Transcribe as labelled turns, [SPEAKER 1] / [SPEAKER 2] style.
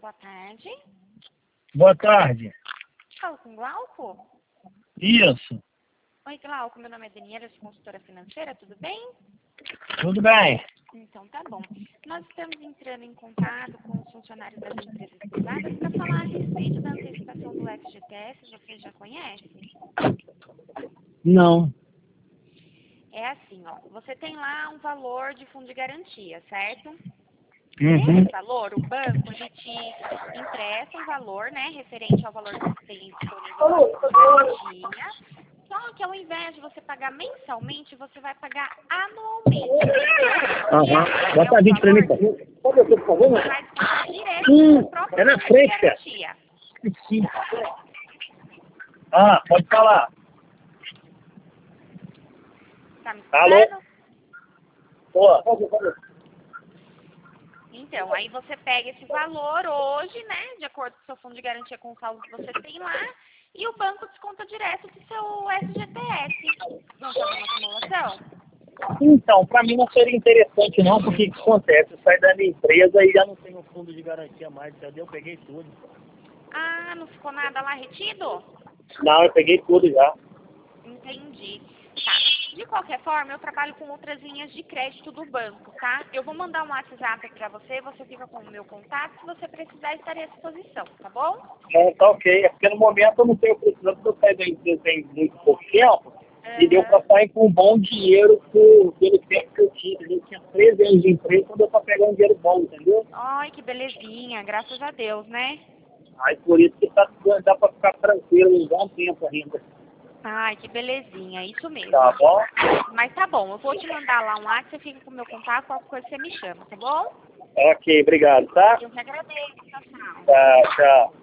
[SPEAKER 1] boa tarde.
[SPEAKER 2] Boa tarde.
[SPEAKER 1] Falo com Glauco?
[SPEAKER 2] Isso.
[SPEAKER 1] Oi, Glauco, meu nome é Daniela, eu sou consultora financeira, tudo bem?
[SPEAKER 2] Tudo bem.
[SPEAKER 1] Então tá bom. Nós estamos entrando em contato com os funcionários das empresas privadas para falar a respeito da antecipação do FGTS, você já conhece?
[SPEAKER 2] Não.
[SPEAKER 1] É assim, ó, você tem lá um valor de fundo de garantia, certo?
[SPEAKER 2] Uhum.
[SPEAKER 1] Esse valor, o banco, ele te empresta um valor, né, referente ao valor que você tem disponível lá no fundo de garantia. Só que ao invés de você pagar mensalmente, você vai pagar anualmente.
[SPEAKER 2] Aham. Bota a 20 pra mim, por favor.
[SPEAKER 1] Você vai descontar direto do próprio
[SPEAKER 2] É na
[SPEAKER 1] fundo de
[SPEAKER 2] frente, cara.
[SPEAKER 1] garantia.
[SPEAKER 2] Sim. Ah, pode falar.
[SPEAKER 1] Tá me
[SPEAKER 2] Alô?
[SPEAKER 1] escutando?
[SPEAKER 2] Pô.
[SPEAKER 1] Então, aí você pega esse valor hoje, né, de acordo com o seu fundo de garantia com o saldo que você tem lá, e o banco desconta direto do seu FGTS. Vamos fazer uma simulação?
[SPEAKER 2] Então, pra mim não seria interessante não, porque o que acontece? Eu saí da minha empresa e já não tenho fundo de garantia mais, entendeu? Eu peguei tudo.
[SPEAKER 1] Ah, não ficou nada lá retido?
[SPEAKER 2] Não, eu peguei tudo já.
[SPEAKER 1] Entendi. Tá. De qualquer forma, eu trabalho com outras linhas de crédito do banco, tá? Eu vou mandar um WhatsApp pra você, você fica com o meu contato, se você precisar, estarei à disposição, tá bom?
[SPEAKER 2] Tá ok. É porque no momento eu não tenho precisão, porque eu saí da empresa tem muito pouco tempo. E deu
[SPEAKER 1] Aham.
[SPEAKER 2] para sair com um bom dinheiro pelo tempo que eu tinha, entendeu? Eu tinha 13 anos de empresa, então deu para pegar um dinheiro bom, entendeu?
[SPEAKER 1] Ai, que belezinha, graças a Deus, né?
[SPEAKER 2] Aí por isso que dá para ficar tranquilo um bom tempo ainda.
[SPEAKER 1] Ai, que belezinha, isso mesmo.
[SPEAKER 2] Tá bom?
[SPEAKER 1] Mas tá bom, eu vou te mandar lá um WhatsApp, você fica com o meu contato, qualquer coisa você me chama, tá bom?
[SPEAKER 2] Ok, obrigado, tá?
[SPEAKER 1] Eu que agradeço, tchau, tchau.
[SPEAKER 2] Tá, tchau.